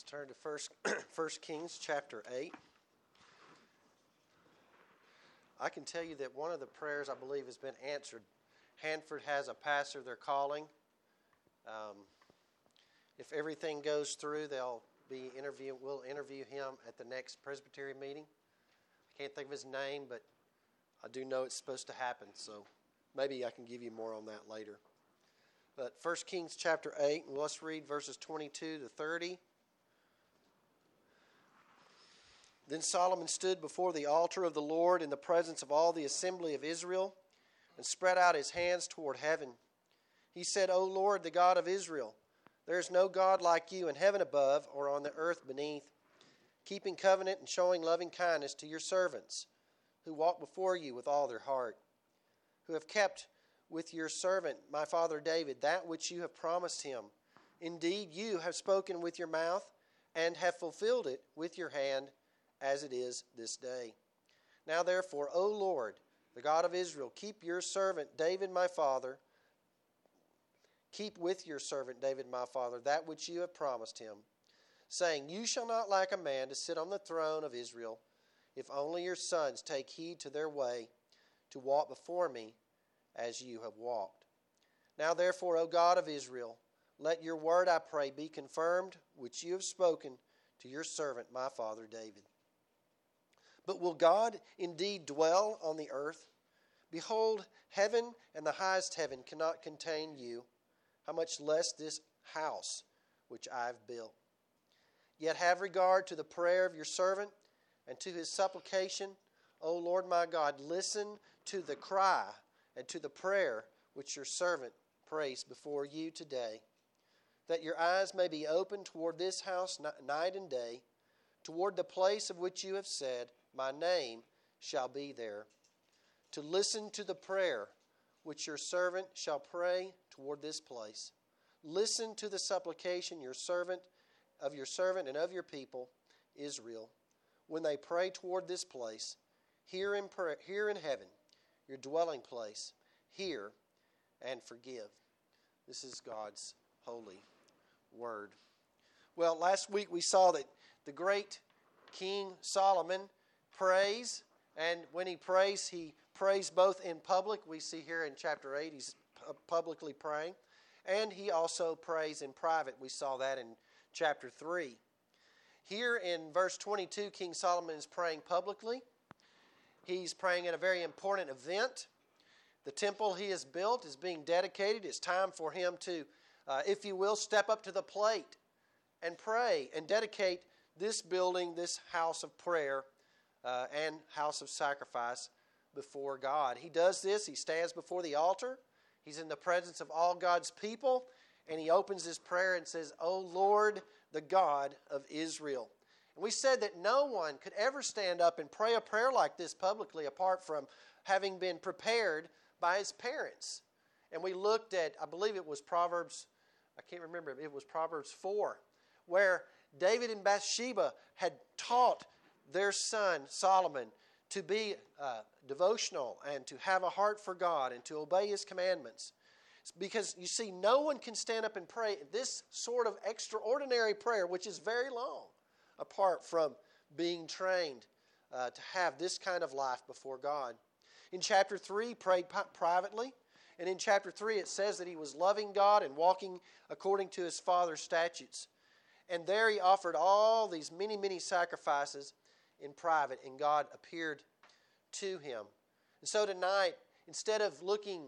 Let's turn to First Kings chapter 8. I can tell you that one of the prayers I believe has been answered. Hanford has a pastor they're calling. If everything goes through, we'll interview him at the next Presbytery meeting. I can't think of his name, but I do know it's supposed to happen, so maybe I can give you more on that later. But 1 Kings chapter 8, and let's read verses 22 to 30. Then Solomon stood before the altar of the Lord in the presence of all the assembly of Israel and spread out his hands toward heaven. He said, O Lord, the God of Israel, there is no God like you in heaven above or on the earth beneath, keeping covenant and showing loving kindness to your servants who walk before you with all their heart, who have kept with your servant, my father David, that which you have promised him. Indeed, you have spoken with your mouth and have fulfilled it with your hand, as it is this day. Now therefore, O Lord, the God of Israel, keep your servant David my father, keep with your servant David my father that which you have promised him, saying, You shall not lack a man to sit on the throne of Israel, if only your sons take heed to their way, to walk before me as you have walked. Now therefore, O God of Israel, let your word, I pray, be confirmed, which you have spoken to your servant my father David. But will God indeed dwell on the earth? Behold, heaven and the highest heaven cannot contain you, how much less this house which I have built. Yet have regard to the prayer of your servant and to his supplication. O Lord my God, listen to the cry and to the prayer which your servant prays before you today, that your eyes may be open toward this house night and day, toward the place of which you have said, My name shall be there, to listen to the prayer which your servant shall pray toward this place. Listen to the supplication your servant and of your people, Israel, when they pray toward this place. Here in heaven, your dwelling place, hear and forgive. This is God's holy word. Well, last week we saw that the great King Solomon prays, and when he prays both in public. We see here in chapter 8 he's publicly praying, and he also prays in private. We saw that in chapter 3. Here in verse 22, King Solomon is praying publicly. He's praying at a very important event. The temple he has built is being dedicated. It's time for him to, if you will, step up to the plate and pray and dedicate this building, this house of prayer and house of sacrifice before God. He does this. He stands before the altar. He's in the presence of all God's people, and he opens his prayer and says, O Lord, the God of Israel. And we said that no one could ever stand up and pray a prayer like this publicly apart from having been prepared by his parents. And we looked at, I believe it was Proverbs, I can't remember, it was Proverbs 4, where David and Bathsheba had taught their son Solomon to be devotional and to have a heart for God and to obey his commandments. It's because, you see, no one can stand up and pray this sort of extraordinary prayer, which is very long, apart from being trained to have this kind of life before God. In chapter 3, he prayed privately. And in chapter 3, it says that he was loving God and walking according to his father's statutes. And there he offered all these many, many sacrifices in private, and God appeared to him. And so tonight, instead of looking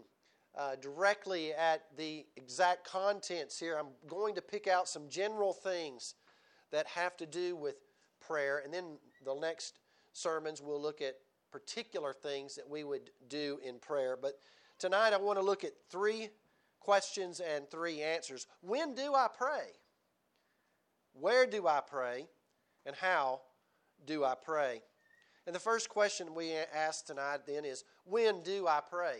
directly at the exact contents here, I'm going to pick out some general things that have to do with prayer, and then the next sermons we'll look at particular things that we would do in prayer. But tonight I want to look at 3 questions and 3 answers. When do I pray? Where do I pray? And how do I pray? And the first question we ask tonight then is, when do I pray?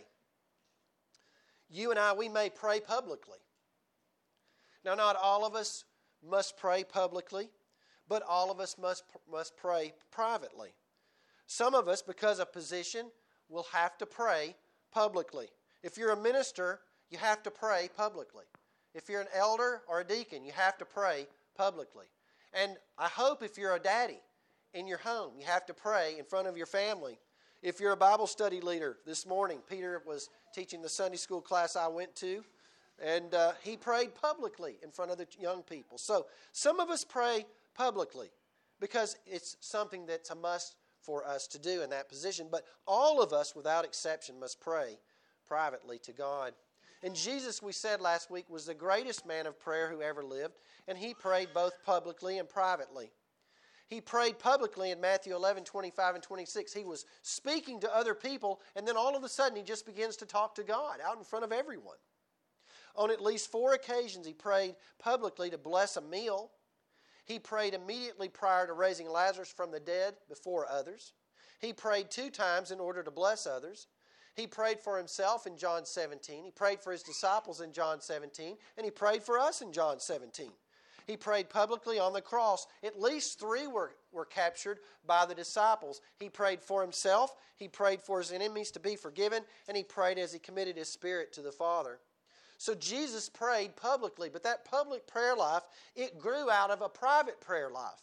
You and I, we may pray publicly. Now, not all of us must pray publicly, but all of us must pray privately. Some of us, because of position, will have to pray publicly. If you're a minister, you have to pray publicly. If you're an elder or a deacon, you have to pray publicly. And I hope if you're a daddy in your home, you have to pray in front of your family. If you're a Bible study leader this morning, Peter was teaching the Sunday school class I went to, and he prayed publicly in front of the young people. So some of us pray publicly because it's something that's a must for us to do in that position. But all of us, without exception, must pray privately to God. And Jesus, we said last week, was the greatest man of prayer who ever lived, and he prayed both publicly and privately. He prayed publicly in Matthew 11, 25 and 26. He was speaking to other people, and then all of a sudden he just begins to talk to God out in front of everyone. On at least 4 occasions he prayed publicly to bless a meal. He prayed immediately prior to raising Lazarus from the dead before others. He prayed 2 times in order to bless others. He prayed for himself in John 17. He prayed for his disciples in John 17. And he prayed for us in John 17. He prayed publicly on the cross. At least 3 were captured by the disciples. He prayed for himself. He prayed for his enemies to be forgiven. And he prayed as he committed his spirit to the Father. So Jesus prayed publicly. But that public prayer life, it grew out of a private prayer life.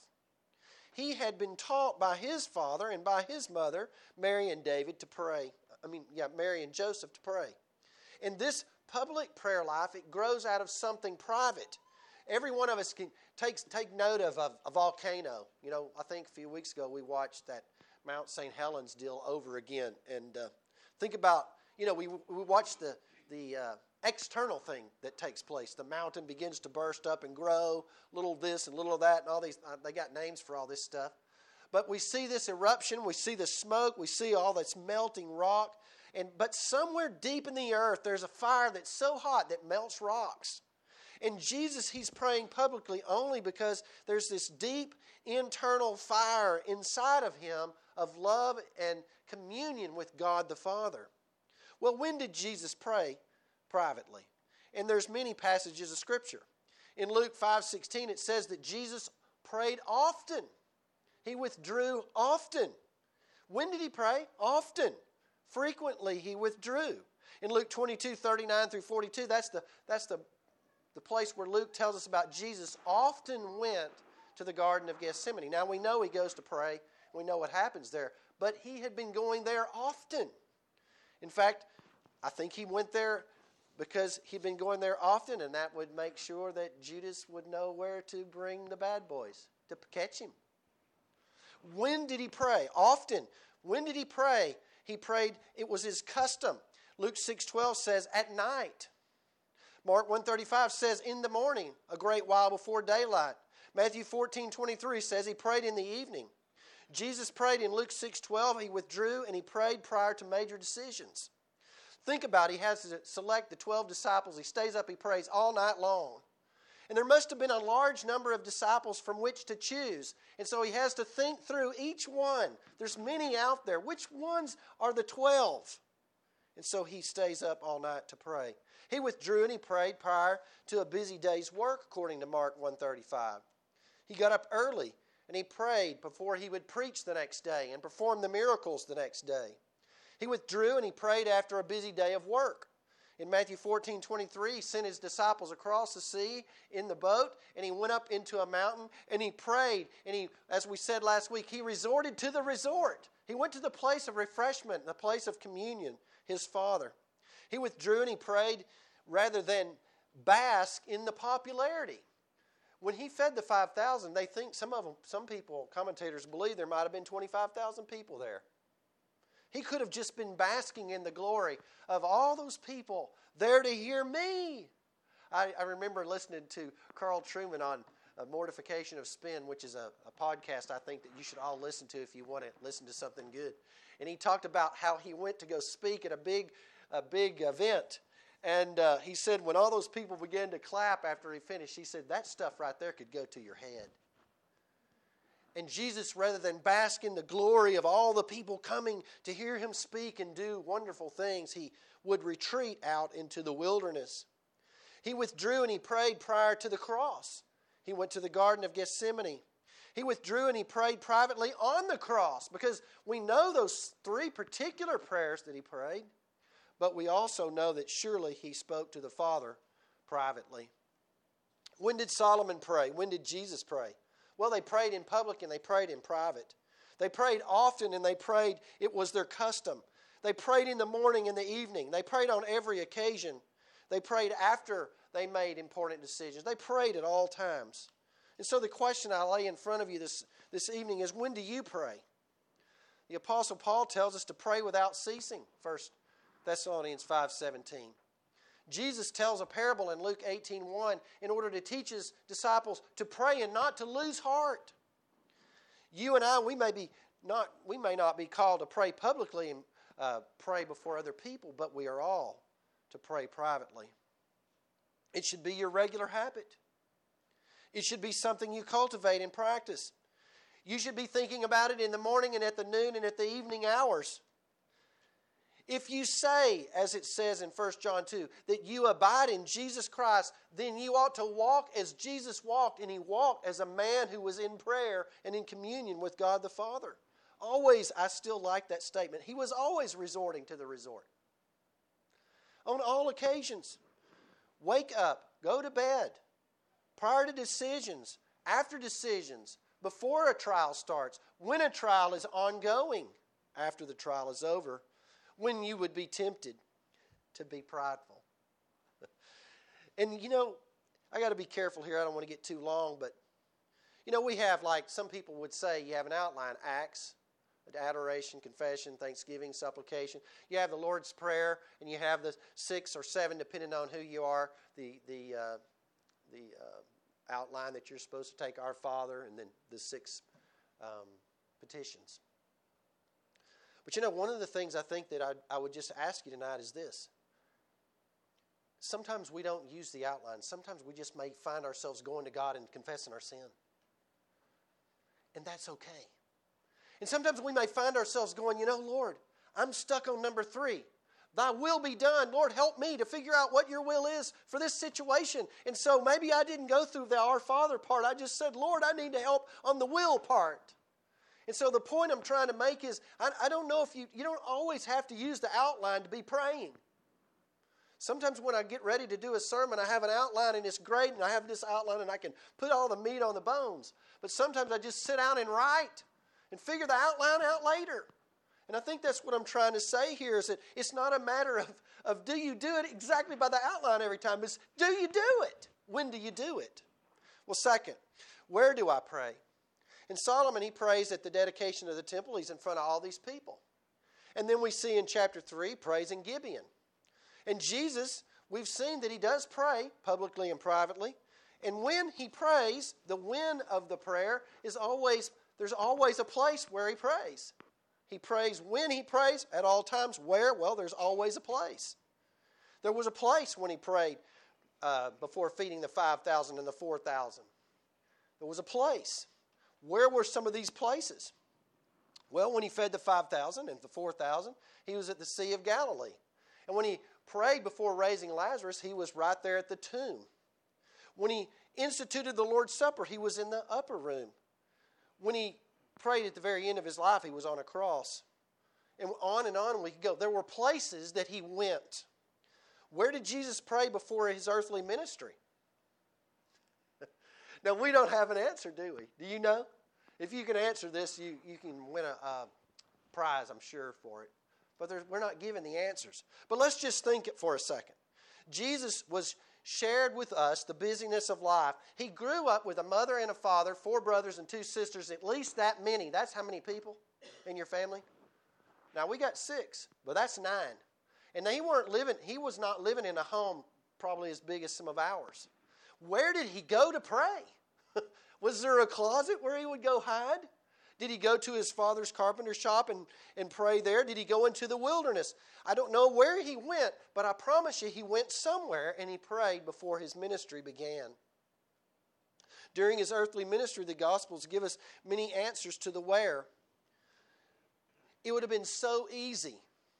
He had been taught by his father and by his mother, Mary and David, to pray. Mary and Joseph to pray. In this public prayer life, it grows out of something private. Every one of us can take note of a volcano. You know, I think a few weeks ago we watched that Mount St. Helens deal over again. And think about, we watched the external thing that takes place. The mountain begins to burst up and grow, little this and little of that, and all these, they got names for all this stuff. But we see this eruption, we see the smoke, we see all this melting rock. But somewhere deep in the earth, there's a fire that's so hot that melts rocks. And Jesus, he's praying publicly only because there's this deep internal fire inside of him of love and communion with God the Father. Well, when did Jesus pray privately? And there's many passages of Scripture. In Luke 5:16, it says that Jesus prayed often. He withdrew often. When did he pray? Often. Frequently he withdrew. In Luke 22:39 through 42, that's the place where Luke tells us about Jesus often went to the Garden of Gethsemane. Now we know he goes to pray. We know what happens there. But he had been going there often. In fact, I think he went there because he'd been going there often, and that would make sure that Judas would know where to bring the bad boys to catch him. When did he pray? Often. When did he pray? He prayed, it was his custom. Luke 6:12 says, at night. Mark 1:35 says, in the morning, a great while before daylight. Matthew 14:23 says he prayed in the evening. Jesus prayed in Luke 6:12. He withdrew and he prayed prior to major decisions. Think about it. He has to select the 12 disciples. He stays up, he prays all night long. And there must have been a large number of disciples from which to choose. And so he has to think through each one. There's many out there. Which ones are the 12? And so he stays up all night to pray. He withdrew and he prayed prior to a busy day's work, according to Mark 1:35. He got up early and he prayed before he would preach the next day and perform the miracles the next day. He withdrew and he prayed after a busy day of work. In Matthew 14:23, he sent his disciples across the sea in the boat, and he went up into a mountain, and he prayed. And he, as we said last week, he resorted to the resort. He went to the place of refreshment, the place of communion, his Father. He withdrew and he prayed rather than bask in the popularity. When he fed the 5,000, they think some people, commentators believe there might have been 25,000 people there. He could have just been basking in the glory of all those people there to hear me. I remember listening to Carl Trueman on Mortification of Spin, which is a podcast I think that you should all listen to if you want to listen to something good. And he talked about how he went to go speak at a big event. And he said when all those people began to clap after he finished, he said, that stuff right there could go to your head. And Jesus, rather than bask in the glory of all the people coming to hear him speak and do wonderful things, he would retreat out into the wilderness. He withdrew and he prayed prior to the cross. He went to the Garden of Gethsemane. He withdrew and he prayed privately on the cross, because we know those 3 particular prayers that he prayed, but we also know that surely he spoke to the Father privately. When did Solomon pray? When did Jesus pray? Well, they prayed in public and they prayed in private. They prayed often and they prayed, it was their custom. They prayed in the morning and the evening. They prayed on every occasion. They prayed after they made important decisions. They prayed at all times. And so the question I lay in front of you this evening is, when do you pray? The Apostle Paul tells us to pray without ceasing, 1 Thessalonians 5:17. Jesus tells a parable in Luke 18:1 in order to teach his disciples to pray and not to lose heart. You and I, we may not be called to pray publicly and pray before other people, but we are all to pray privately. It should be your regular habit. It should be something you cultivate and practice. You should be thinking about it in the morning and at the noon and at the evening hours. If you say, as it says in 1 John 2, that you abide in Jesus Christ, then you ought to walk as Jesus walked, and he walked as a man who was in prayer and in communion with God the Father. Always, I still like that statement. He was always resorting to the resort. On all occasions, wake up, go to bed, prior to decisions, after decisions, before a trial starts, when a trial is ongoing, after the trial is over, when you would be tempted to be prideful. And I got to be careful here. I don't want to get too long, but we have, like some people would say, you have an outline: Acts, adoration, confession, thanksgiving, supplication. You have the Lord's Prayer, and you have the 6 or 7, depending on who you are, the outline that you're supposed to take, Our Father, and then the 6 petitions. But one of the things I think that I would just ask you tonight is this. Sometimes we don't use the outline. Sometimes we just may find ourselves going to God and confessing our sin. And that's okay. And sometimes we may find ourselves going, Lord, I'm stuck on number 3. Thy will be done. Lord, help me to figure out what your will is for this situation. And so maybe I didn't go through the Our Father part. I just said, Lord, I need to help on the will part. And so the point I'm trying to make is, I don't know if you don't always have to use the outline to be praying. Sometimes when I get ready to do a sermon, I have an outline and it's great, and I have this outline and I can put all the meat on the bones. But sometimes I just sit down and write and figure the outline out later. And I think that's what I'm trying to say here, is that it's not a matter of do you do it exactly by the outline every time. It's do you do it? When do you do it? Well, second, where do I pray? And Solomon, he prays at the dedication of the temple. He's in front of all these people. And then we see in chapter 3, prays in Gibeon. And Jesus, we've seen that he does pray publicly and privately. And when he prays, the when of the prayer is there's always a place where he prays. He prays when he prays, at all times. Where? Well, there's always a place. There was a place when he prayed before feeding the 5,000 and the 4,000. There was a place. Where were some of these places? Well, when he fed the 5,000 and the 4,000, he was at the Sea of Galilee. And when he prayed before raising Lazarus, he was right there at the tomb. When he instituted the Lord's Supper, he was in the upper room. When he prayed at the very end of his life, he was on a cross. And on we could go. There were places that he went. Where did Jesus pray before his earthly ministry? Now, we don't have an answer, do we? Do you know? If you can answer this, you can win a prize, I'm sure, for it. But we're not given the answers. But let's just think it for a second. Jesus was shared with us the busyness of life. He grew up with a mother and a father, 4 brothers and 2 sisters, at least that many. That's how many people in your family? Now, we got 6, but that's 9. And he was not living in a home probably as big as some of ours. Where did he go to pray? Was there a closet where he would go hide? Did he go to his father's carpenter shop and pray there? Did he go into the wilderness? I don't know where he went, but I promise you he went somewhere and he prayed before his ministry began. During his earthly ministry, the Gospels give us many answers to the where. It would have been so easy.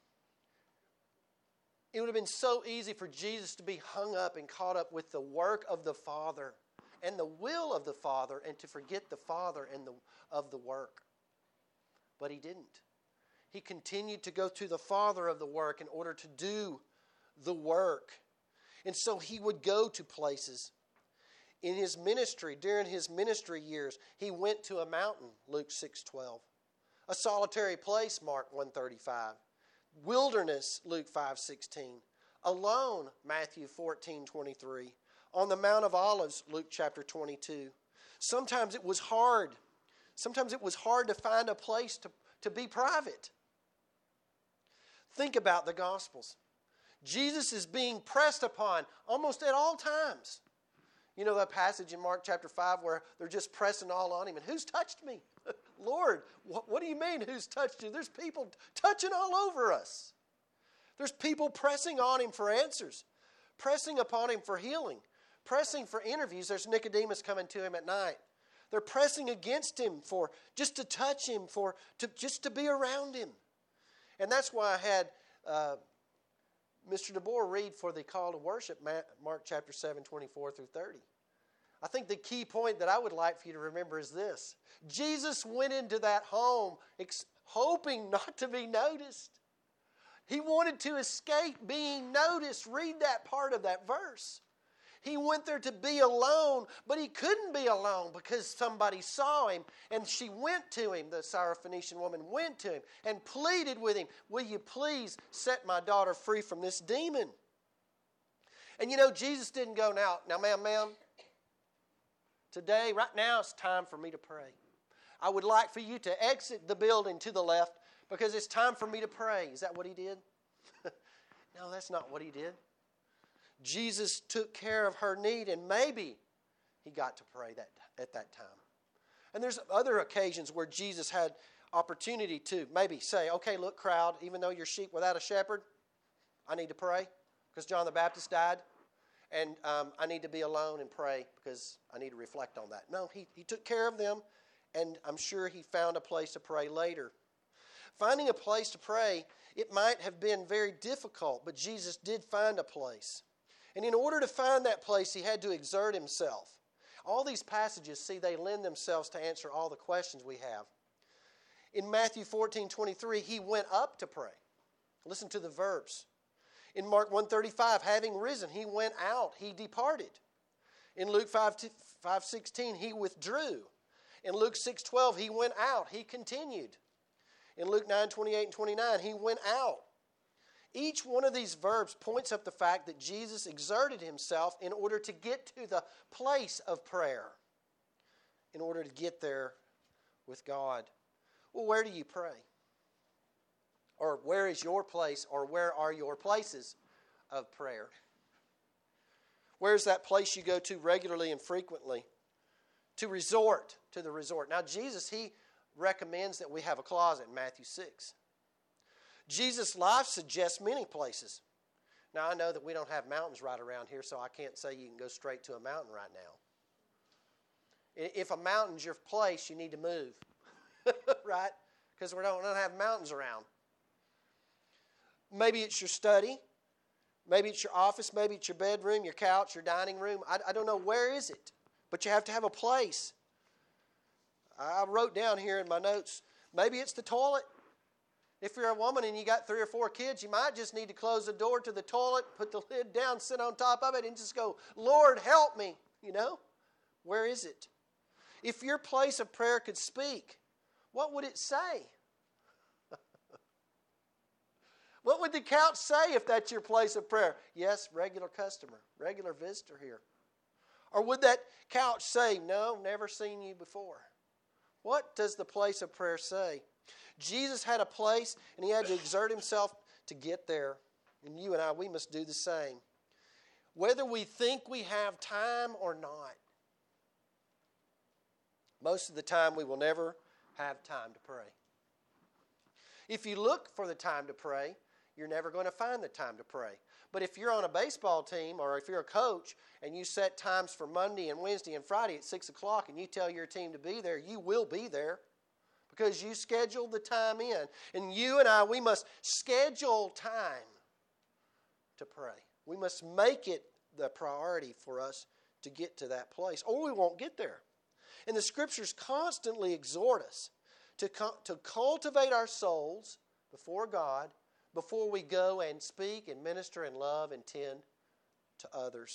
It would have been so easy for Jesus to be hung up and caught up with the work of the Father and the will of the Father, and to forget the Father and of the work. But he didn't. He continued to go to the Father of the work in order to do the work. And so he would go to places. In his ministry, during his ministry years, he went to a mountain, Luke 6:12. A solitary place, Mark 1:35. Wilderness, Luke 5:16. Alone, Matthew 14:23. On the Mount of Olives, Luke chapter 22. Sometimes it was hard. Sometimes it was hard to find a place to be private. Think about the Gospels. Jesus is being pressed upon almost at all times. You know that passage in Mark chapter 5 where they're just pressing all on him. And who's touched me? Lord, what do you mean who's touched you? There's people touching all over us. There's people pressing on him for answers, pressing upon him for healing, pressing for interviews. There's Nicodemus coming to him at night. They're pressing against him for just to touch him, just to be around him. And that's why I had Mr. DeBoer read for the call to worship, Mark chapter 7, 24 through 30. I think the key point that I would like for you to remember is this. Jesus went into that home hoping not to be noticed. He wanted to escape being noticed. Read that part of that verse. He went there to be alone, but he couldn't be alone because somebody saw him, and she went to him, the Syrophoenician woman went to him and pleaded with him, will you please set my daughter free from this demon? And you know, Jesus didn't go, now ma'am, today, right now, it's time for me to pray. I would like for you to exit the building to the left because it's time for me to pray. Is that what he did? No, that's not what he did. Jesus took care of her need, and maybe he got to pray at that time. And there's other occasions where Jesus had opportunity to maybe say, okay, look, crowd, even though you're sheep without a shepherd, I need to pray because John the Baptist died, and I need to be alone and pray because I need to reflect on that. No, he took care of them, and I'm sure he found a place to pray later. Finding a place to pray, it might have been very difficult, but Jesus did find a place. And in order to find that place, he had to exert himself. All these passages, see, they lend themselves to answer all the questions we have. In Matthew 14:23, he went up to pray. Listen to the verbs. In Mark 1:35, having risen, he went out, he departed. In Luke 5:16, he withdrew. In Luke 6:12, he went out, he continued. In Luke 9:28 and 29, he went out. Each one of these verbs points up the fact that Jesus exerted himself in order to get to the place of prayer, in order to get there with God. Well, where do you pray? Or where is your place, or where are your places of prayer? Where's that place you go to regularly and frequently? To resort to the resort. Now, Jesus, he recommends that we have a closet in Matthew 6. Jesus' life suggests many places. Now, I know that we don't have mountains right around here, so I can't say you can go straight to a mountain right now. If a mountain's your place, you need to move, right? Because we don't have mountains around. Maybe it's your study. Maybe it's your office. Maybe it's your bedroom, your couch, your dining room. I don't know. Where is it? But you have to have a place. I wrote down here in my notes, maybe it's the toilet. If you're a woman and you got 3 or 4 kids, you might just need to close the door to the toilet, put the lid down, sit on top of it, and just go, Lord, help me, you know? Where is it? If your place of prayer could speak, what would it say? What would the couch say if that's your place of prayer? Yes, regular customer, regular visitor here. Or would that couch say, no, never seen you before? What does the place of prayer say? Jesus had a place, and he had to exert himself to get there. And you and I, we must do the same. Whether we think we have time or not, most of the time we will never have time to pray. If you look for the time to pray, you're never going to find the time to pray. But if you're on a baseball team or if you're a coach and you set times for Monday and Wednesday and Friday at 6 o'clock and you tell your team to be there, you will be there because you scheduled the time in. And you and I, we must schedule time to pray. We must make it the priority for us to get to that place, or we won't get there. And the Scriptures constantly exhort us to cultivate our souls before God before we go and speak and minister and love and tend to others.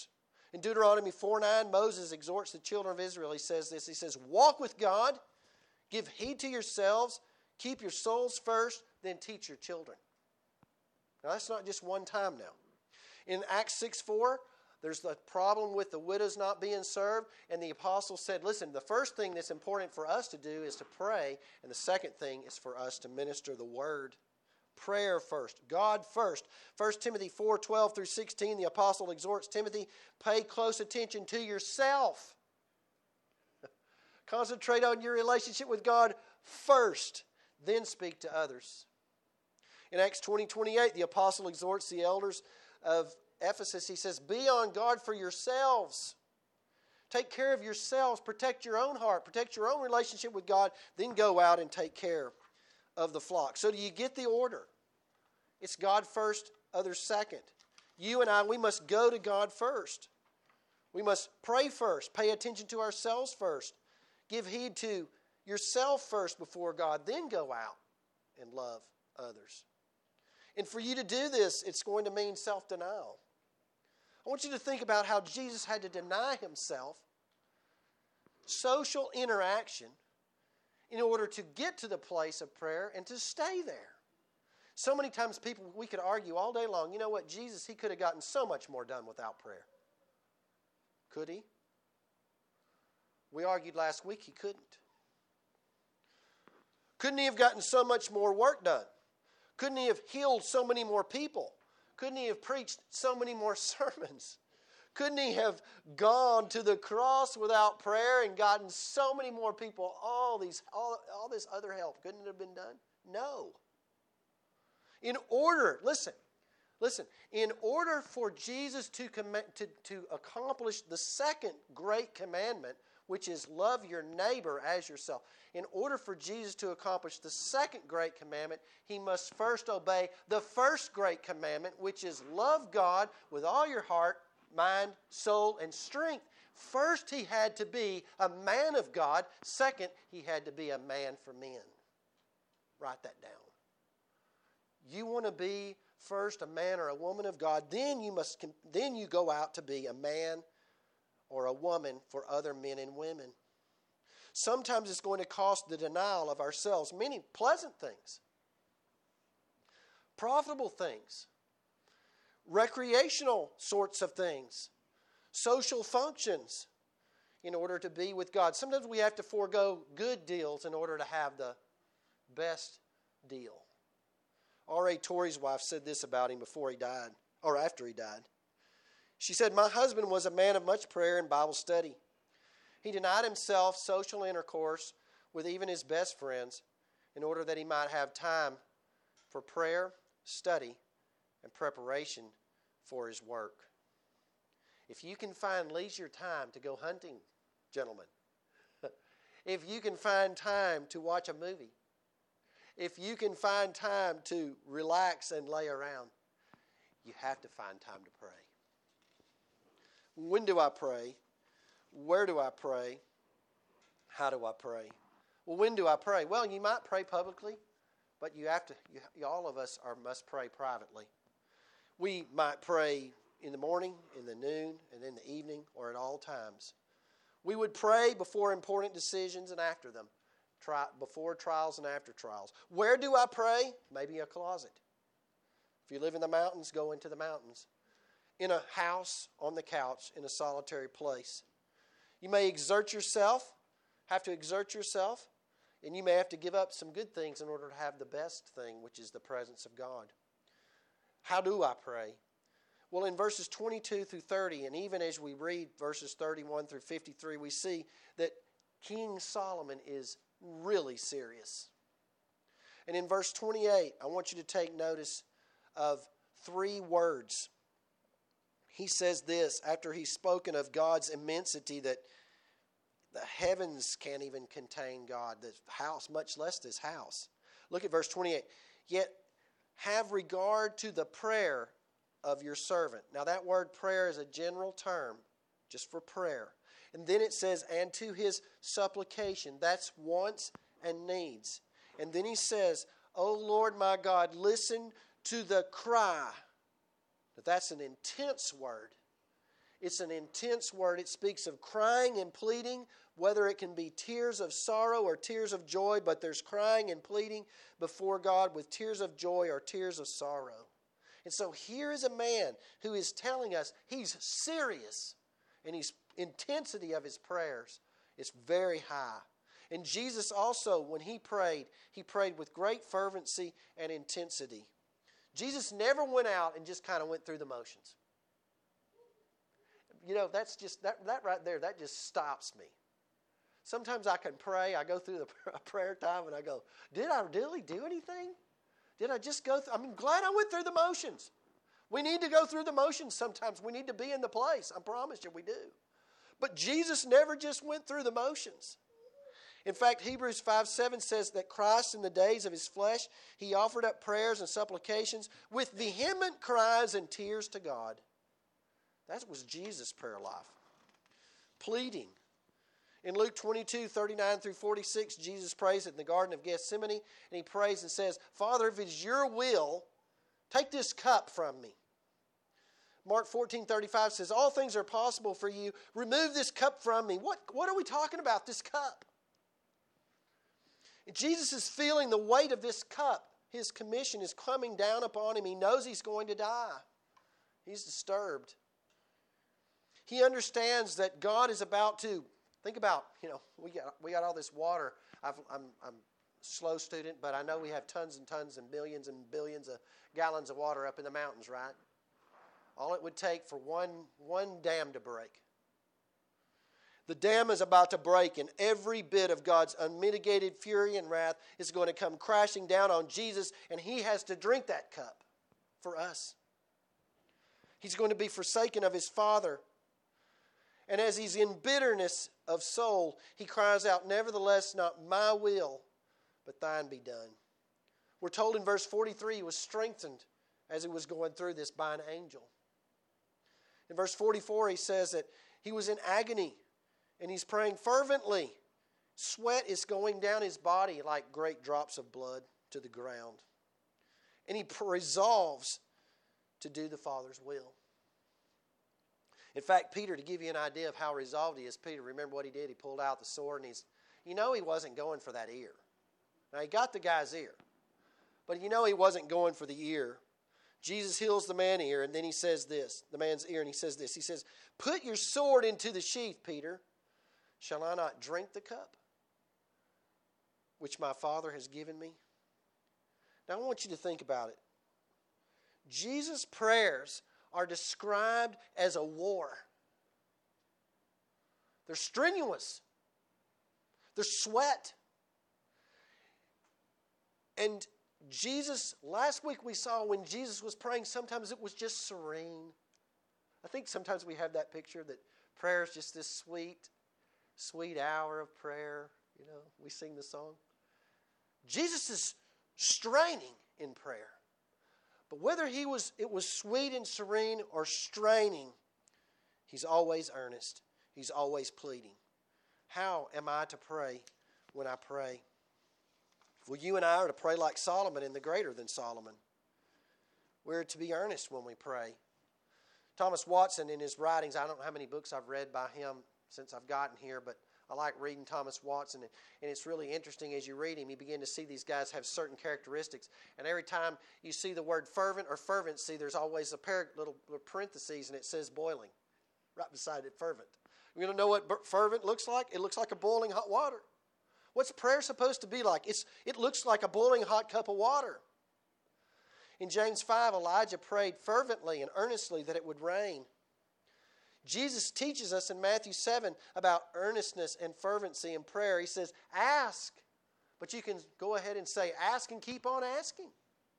In Deuteronomy 4:9, Moses exhorts the children of Israel. He says this. He says, walk with God, give heed to yourselves, keep your souls first, then teach your children. Now that's not just one time now. In Acts 6:4, there's the problem with the widows not being served. And the apostle said, listen, the first thing that's important for us to do is to pray. And the second thing is for us to minister the word. Prayer first. God first. 1 Timothy 4:12 through 16, the apostle exhorts Timothy, pay close attention to yourself. Concentrate on your relationship with God first, then speak to others. In Acts 20:28, the apostle exhorts the elders of Ephesus. He says, be on guard for yourselves. Take care of yourselves. Protect your own heart. Protect your own relationship with God. Then go out and take care of the flock. So do you get the order? It's God first, others second. You and I, we must go to God first. We must pray first. Pay attention to ourselves first. Give heed to yourself first before God. Then go out and love others. And for you to do this, it's going to mean self-denial. I want you to think about how Jesus had to deny himself social interaction in order to get to the place of prayer and to stay there. So many times we could argue all day long, you know what, Jesus, he could have gotten so much more done without prayer. Could he? We argued last week he couldn't. Couldn't he have gotten so much more work done? Couldn't he have healed so many more people? Couldn't he have preached so many more sermons? Couldn't he have gone to the cross without prayer and gotten so many more people all this other help? Couldn't it have been done? No. In order for Jesus to accomplish the second great commandment, which is love your neighbor as yourself. In order for Jesus to accomplish the second great commandment, he must first obey the first great commandment, which is love God with all your heart, mind, soul, and strength. First, he had to be a man of God. Second, he had to be a man for men. Write that down. You want to be first a man or a woman of God, then you go out to be a man or a woman for other men and women. Sometimes it's going to cost the denial of ourselves, many pleasant things, profitable things, recreational sorts of things, social functions in order to be with God. Sometimes we have to forego good deals in order to have the best deal. R.A. Torrey's wife said this about him before he died, or after he died. She said, my husband was a man of much prayer and Bible study. He denied himself social intercourse with even his best friends in order that he might have time for prayer, study, and preparation for his work. If you can find leisure time to go hunting, gentlemen, if you can find time to watch a movie, if you can find time to relax and lay around, you have to find time to pray. When do I pray? Where do I pray? How do I pray? Well, when do I pray? Well, you might pray publicly, but all of us must pray privately. We might pray in the morning, in the noon, and in the evening, or at all times. We would pray before important decisions and after them, before trials and after trials. Where do I pray? Maybe a closet. If you live in the mountains, go into the mountains. In a house, on the couch, in a solitary place. You may have to exert yourself, and you may have to give up some good things in order to have the best thing, which is the presence of God. How do I pray? Well, in verses 22 through 30, and even as we read verses 31 through 53, we see that King Solomon is really serious. And in verse 28, I want you to take notice of 3 words. He says this, after he's spoken of God's immensity, that the heavens can't even contain God, the house, much less this house. Look at verse 28. Yet have regard to the prayer of your servant. Now that word prayer is a general term, just for prayer. And then it says, and to his supplication. That's wants and needs. And then he says, O Lord my God, listen to the cry. That's an intense word. It's an intense word. It speaks of crying and pleading, whether it can be tears of sorrow or tears of joy, but there's crying and pleading before God with tears of joy or tears of sorrow. And so here is a man who is telling us he's serious, and his intensity of his prayers is very high. And Jesus also, when he prayed with great fervency and intensity. Jesus never went out and just kind of went through the motions. You know, that's just, that right there, that just stops me. Sometimes I can pray, I go through the prayer time and I go, did I really do anything? Did I just go through? I'm glad I went through the motions. We need to go through the motions sometimes. We need to be in the place. I promise you we do. But Jesus never just went through the motions. In fact, Hebrews 5:7 says that Christ in the days of his flesh, he offered up prayers and supplications with vehement cries and tears to God. That was Jesus' prayer life. Pleading. In Luke 22:39 through 46, Jesus prays in the Garden of Gethsemane, and he prays and says, Father, if it is your will, take this cup from me. Mark 14:35 says, all things are possible for you. Remove this cup from me. What are we talking about, this cup? Jesus is feeling the weight of this cup. His commission is coming down upon him. He knows he's going to die. He's disturbed. He understands that God is about to, think about, we got all this water. I'm a slow student, but I know we have tons and tons and billions of gallons of water up in the mountains, right? All it would take for one dam to break. The dam is about to break, and every bit of God's unmitigated fury and wrath is going to come crashing down on Jesus, and he has to drink that cup for us. He's going to be forsaken of his Father. And as he's in bitterness of soul, he cries out, nevertheless, not my will, but thine be done. We're told in verse 43 he was strengthened as he was going through this by an angel. In verse 44 he says that he was in agony. And he's praying fervently. Sweat is going down his body like great drops of blood to the ground. And he resolves to do the Father's will. In fact, Peter, to give you an idea of how resolved he is, Peter, remember what he did? He pulled out the sword and he wasn't going for that ear. Now, he got the guy's ear. But he wasn't going for the ear. Jesus heals the man's ear, and then he says this, the man's ear, and he says this. He says, put your sword into the sheath, Peter. Shall I not drink the cup which my Father has given me? Now I want you to think about it. Jesus' prayers are described as a war. They're strenuous. They're sweat. And Jesus, last week we saw when Jesus was praying, sometimes it was just serene. I think sometimes we have that picture that prayer is just this sweet hour of prayer. We sing the song. Jesus is straining in prayer. But whether it was sweet and serene or straining, he's always earnest. He's always pleading. How am I to pray when I pray? Well, you and I are to pray like Solomon and the greater than Solomon. We're to be earnest when we pray. Thomas Watson, in his writings, I don't know how many books I've read by him since I've gotten here, but I like reading Thomas Watson, and it's really interesting as you read him, you begin to see these guys have certain characteristics, and every time you see the word fervent or fervency, there's always a little parentheses, and it says boiling, right beside it, fervent. You want to know what fervent looks like? It looks like a boiling hot water. What's prayer supposed to be like? It looks like a boiling hot cup of water. In James 5, Elijah prayed fervently and earnestly that it would rain. Jesus teaches us in Matthew 7 about earnestness and fervency in prayer. He says, ask. But you can go ahead and say, ask and keep on asking.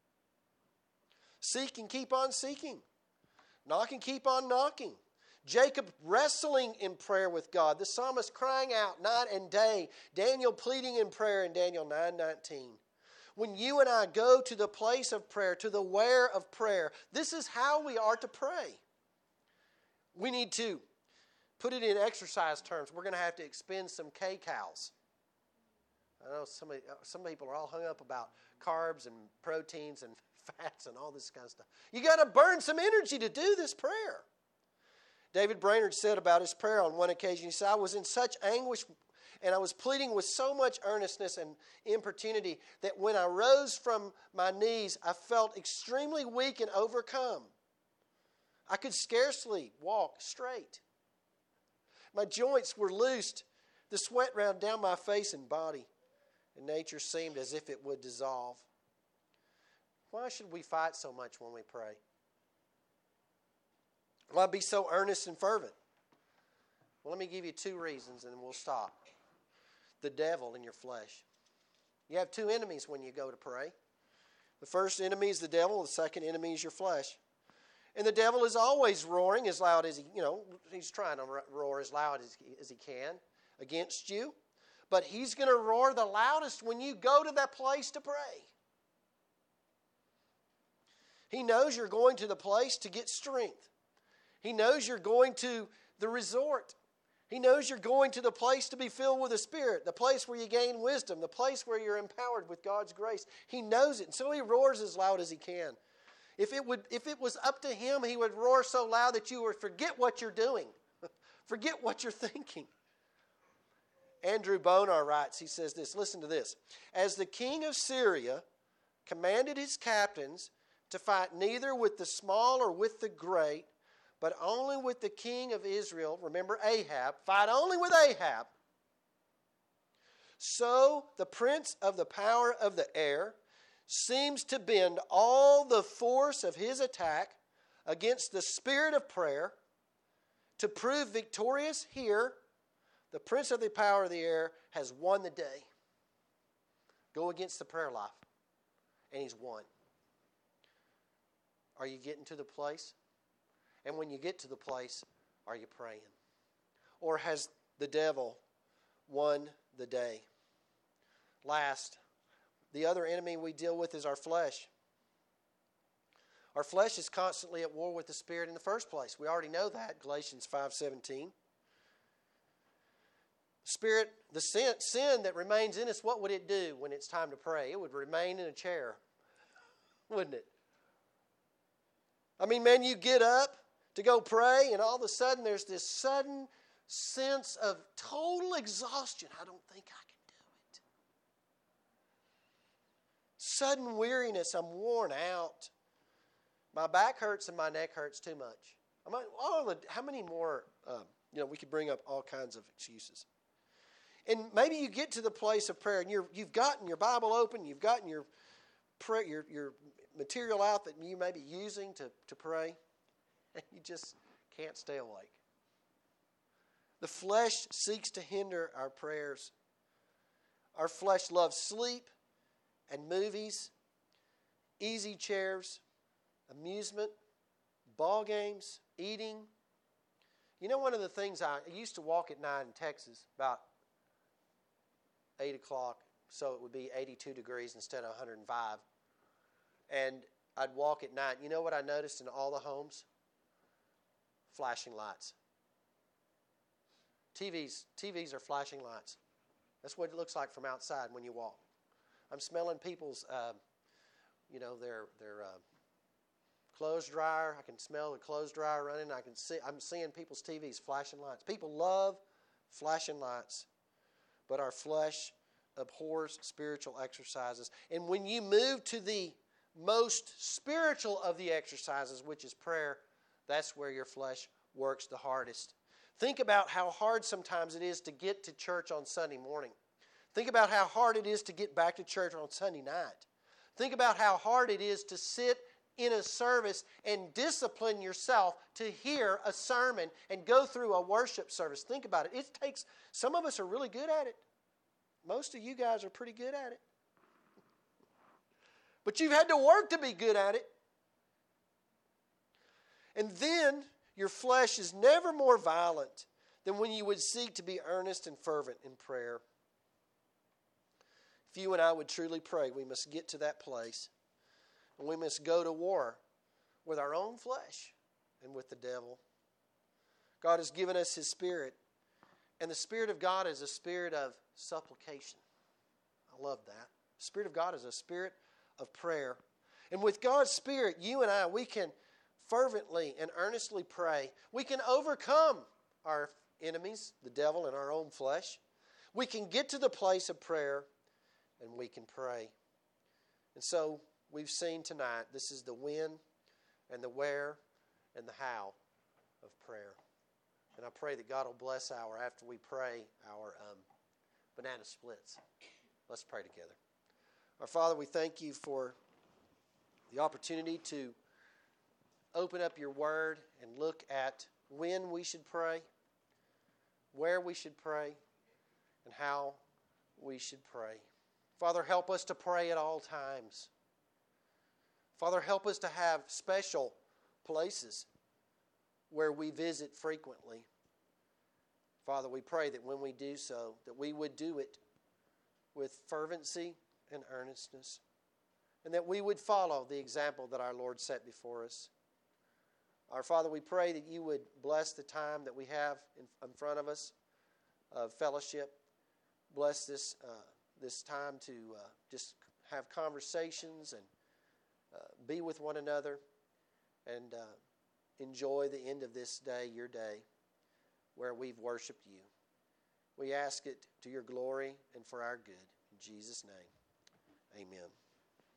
Seek and keep on seeking. Knock and keep on knocking. Jacob wrestling in prayer with God. The psalmist crying out night and day. Daniel pleading in prayer in Daniel 9:19. When you and I go to the place of prayer, to the where of prayer, this is how we are to pray. We need to put it in exercise terms. We're going to have to expend some kcals. I know some people are all hung up about carbs and proteins and fats and all this kind of stuff. You got to burn some energy to do this prayer. David Brainerd said about his prayer on one occasion, he said, I was in such anguish and I was pleading with so much earnestness and importunity that when I rose from my knees, I felt extremely weak and overcome. I could scarcely walk straight. My joints were loosed. The sweat ran down my face and body, and nature seemed as if it would dissolve. Why should we fight so much when we pray? Why be so earnest and fervent? Well, let me give you 2 reasons and then we'll stop. The devil and your flesh. You have 2 enemies when you go to pray. The first enemy is the devil. The second enemy is your flesh. And the devil is always roaring as loud as he's trying to roar as loud as he can against you. But he's going to roar the loudest when you go to that place to pray. He knows you're going to the place to get strength. He knows you're going to the resort. He knows you're going to the place to be filled with the Spirit, the place where you gain wisdom, the place where you're empowered with God's grace. He knows it, and so he roars as loud as he can. If it was up to him, he would roar so loud that you would forget what you're doing, forget what you're thinking. Andrew Bonar writes, he says this, listen to this. As the king of Syria commanded his captains to fight neither with the small or with the great, but only with the king of Israel, remember Ahab, fight only with Ahab. So the prince of the power of the air seems to bend all the force of his attack against the spirit of prayer to prove victorious here. The prince of the power of the air has won the day. Go against the prayer life, and he's won. Are you getting to the place? And when you get to the place, are you praying? Or has the devil won the day? Last, the other enemy we deal with is our flesh. Our flesh is constantly at war with the Spirit in the first place. We already know that, Galatians 5:17. Spirit, the sin that remains in us, what would it do when it's time to pray? It would remain in a chair, wouldn't it? I mean, man, you get up to go pray, and all of a sudden there's this sudden sense of total exhaustion. I don't think I can do it. Sudden weariness. I'm worn out. My back hurts and my neck hurts too much. How many more? We could bring up all kinds of excuses. And maybe you get to the place of prayer, and you've gotten your Bible open, you've gotten your material out that you may be using to pray, and you just can't stay awake. The flesh seeks to hinder our prayers. Our flesh loves sleep and movies, easy chairs, amusement, ball games, eating. You know, one of the things I used to walk at night in Texas about 8 o'clock, so it would be 82 degrees instead of 105. And I'd walk at night. You know what I noticed in all the homes? Flashing lights. TVs are flashing lights. That's what it looks like from outside when you walk. I'm smelling people's, their clothes dryer. I can smell the clothes dryer running. I'm seeing people's TVs flashing lights. People love flashing lights, but our flesh abhors spiritual exercises. And when you move to the most spiritual of the exercises, which is prayer, that's where your flesh works the hardest. Think about how hard sometimes it is to get to church on Sunday morning. Think about how hard it is to get back to church on Sunday night. Think about how hard it is to sit in a service and discipline yourself to hear a sermon and go through a worship service. Think about it. It takes, some of us are really good at it. Most of you guys are pretty good at it. But you've had to work to be good at it. And then your flesh is never more violent than when you would seek to be earnest and fervent in prayer. If you and I would truly pray, we must get to that place. And we must go to war with our own flesh and with the devil. God has given us His Spirit. And the Spirit of God is a spirit of supplication. I love that. The Spirit of God is a spirit of prayer. And with God's Spirit, you and I, we can fervently and earnestly pray, we can overcome our enemies, the devil and our own flesh. We can get to the place of prayer and we can pray. And so we've seen tonight, this is the when and the where and the how of prayer. And I pray that God will bless after we pray, our banana splits. Let's pray together. Our Father, we thank you for the opportunity to open up your word and look at when we should pray, where we should pray, and how we should pray. Father, help us to pray at all times. Father, help us to have special places where we visit frequently. Father, we pray that when we do so, that we would do it with fervency and earnestness, and that we would follow the example that our Lord set before us. Our Father, we pray that you would bless the time that we have in front of us of fellowship. Bless this time to just have conversations and be with one another and enjoy the end of this day, your day, where we've worshiped you. We ask it to your glory and for our good. In Jesus' name, amen.